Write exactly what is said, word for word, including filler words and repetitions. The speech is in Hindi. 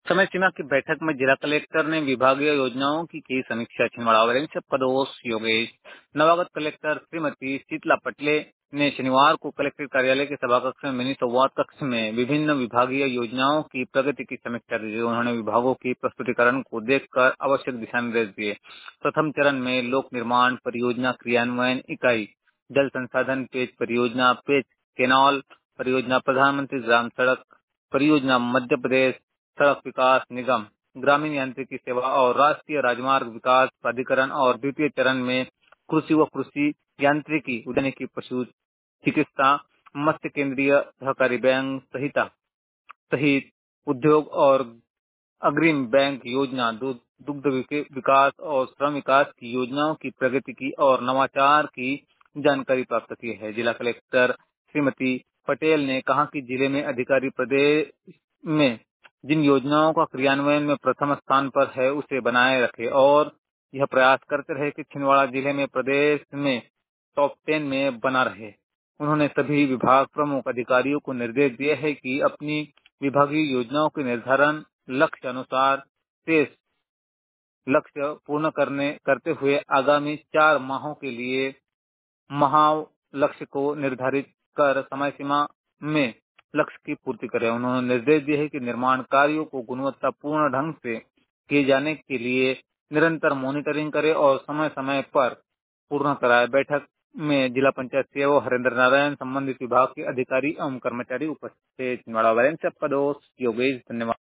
समय सीमा की बैठक में जिला कलेक्टर ने विभागीय योजनाओं की की समीक्षा। छिंदवाड़ा वरिष्ठ पदोस योगेश। नवागत कलेक्टर श्रीमती शीतला पटले ने शनिवार को कलेक्ट्रेट कार्यालय के सभा कक्ष में मिनी संवाद कक्ष में विभिन्न विभागीय योजनाओं की प्रगति की समीक्षा की। उन्होंने विभागों की प्रस्तुतिकरण को देखकर आवश्यक दिशा निर्देश दिए। प्रथम चरण में लोक निर्माण परियोजना क्रियान्वयन इकाई, जल संसाधन पेज परियोजना, पेज केनाल परियोजना, प्रधानमंत्री ग्राम सड़क परियोजना, मध्य प्रदेश सड़क विकास निगम, ग्रामीण यांत्रिकी सेवा और राष्ट्रीय राजमार्ग विकास प्राधिकरण, और द्वितीय चरण में कृषि व कृषि यांत्रिकी, उद्यानिकी, पशु चिकित्सा, मत्स्य केंद्रीय सहकारी बैंक सहित सहित उद्योग और अग्रिम बैंक योजना, दु- दुग्ध विके- विकास और श्रम विकास की योजनाओं की प्रगति की और नवाचार की जानकारी प्राप्त की है। जिला कलेक्टर श्रीमती पटेल ने कहा कि जिले में अधिकारी प्रदेश में जिन योजनाओं का क्रियान्वयन में प्रथम स्थान पर है उसे बनाए रखे और यह प्रयास करते रहे कि छिंदवाड़ा जिले में प्रदेश में टॉप टेन में बना रहे। उन्होंने सभी विभाग प्रमुख अधिकारियों को निर्देश दिए हैं कि अपनी विभागीय योजनाओं के निर्धारण लक्ष्य अनुसार शेष लक्ष्य पूर्ण करने करते हुए आगामी चार माहों के लिए महा लक्ष्य को निर्धारित कर समय सीमा में लक्ष्य की पूर्ति करें। उन्होंने निर्देश दिए हैं कि निर्माण कार्यों को गुणवत्तापूर्ण ढंग से किए जाने के लिए निरंतर मॉनिटरिंग करें और समय समय पर पूर्ण कराए। बैठक में जिला पंचायत सीईओ हरेंद्र नारायण, संबंधित विभाग के अधिकारी एवं कर्मचारी उपस्थित थे। छिंदवाड़ा वैलेंस पदोस योगेश। धन्यवाद।